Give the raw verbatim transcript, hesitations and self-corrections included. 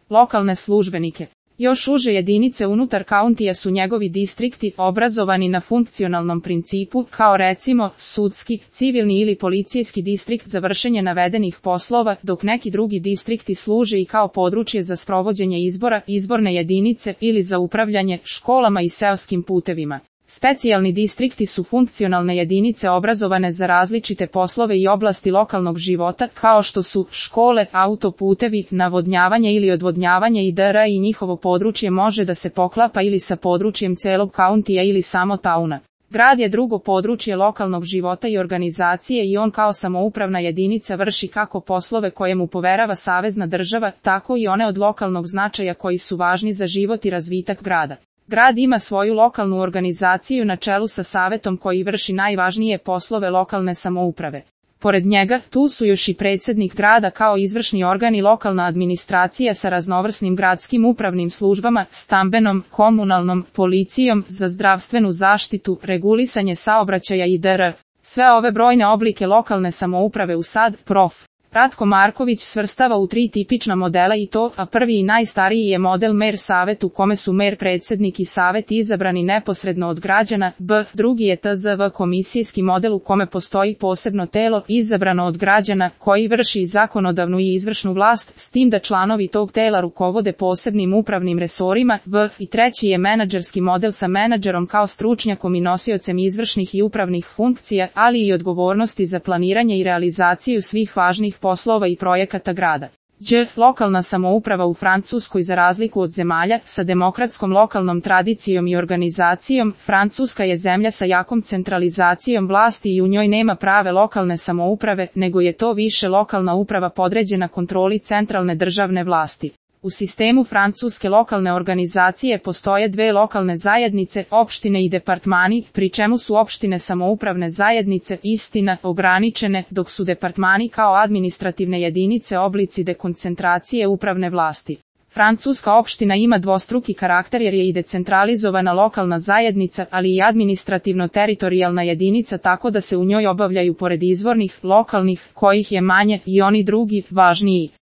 lokalne službenike. Još uže jedinice unutar kauntija su njegovi distrikti, obrazovani na funkcionalnom principu, kao recimo, sudski, civilni ili policijski distrikt za vršenje navedenih poslova, dok neki drugi distrikti služe i kao područje za sprovođenje izbora, izborne jedinice ili za upravljanje školama i seoskim putevima. Specijalni distrikti su funkcionalne jedinice obrazovane za različite poslove i oblasti lokalnog života, kao što su škole, autoputevi, navodnjavanje ili odvodnjavanje itd. I njihovo područje može da se poklapa ili sa područjem celog kauntija ili samo tauna. Grad je drugo područje lokalnog života i organizacije i on kao samoupravna jedinica vrši kako poslove koje mu poverava savezna država, tako i one od lokalnog značaja koji su važni za život i razvitak grada. Grad ima svoju lokalnu organizaciju na čelu sa savetom koji vrši najvažnije poslove lokalne samouprave. Pored njega, tu su još i predsjednik grada kao izvršni organ i lokalna administracija sa raznovrsnim gradskim upravnim službama, stambenom, komunalnom, policijom, za zdravstvenu zaštitu, regulisanje saobraćaja itd. Sve ove brojne oblike lokalne samouprave u sad, prof. Ratko Marković svrstava u tri tipična modela i to, a prvi i najstariji je model mer savet u kome su mer predsjednik i savet izabrani neposredno od građana, b. drugi je T Z V komisijski model u kome postoji posebno telo izabrano od građana koji vrši zakonodavnu i izvršnu vlast, s tim da članovi tog tela rukovode posebnim upravnim resorima, b. i treći je menadžerski model sa menadžerom kao stručnjakom i nosiocem izvršnih i upravnih funkcija, ali i odgovornosti za planiranje i realizaciju svih važnih poslova i projekata grada. Đ. Lokalna samouprava u Francuskoj za razliku od zemalja sa demokratskom lokalnom tradicijom i organizacijom, Francuska je zemlja sa jakom centralizacijom vlasti i u njoj nema prave lokalne samouprave, nego je to više lokalna uprava podređena kontroli centralne državne vlasti. U sistemu francuske lokalne organizacije postoje dve lokalne zajednice, opštine i departmani, pri čemu su opštine samoupravne zajednice, istina, ograničene, dok su departmani kao administrativne jedinice oblici dekoncentracije upravne vlasti. Francuska opština ima dvostruki karakter jer je i decentralizovana lokalna zajednica, ali i administrativno-teritorijalna jedinica tako da se u njoj obavljaju pored izvornih, lokalnih, kojih je manje, i oni drugi, važniji.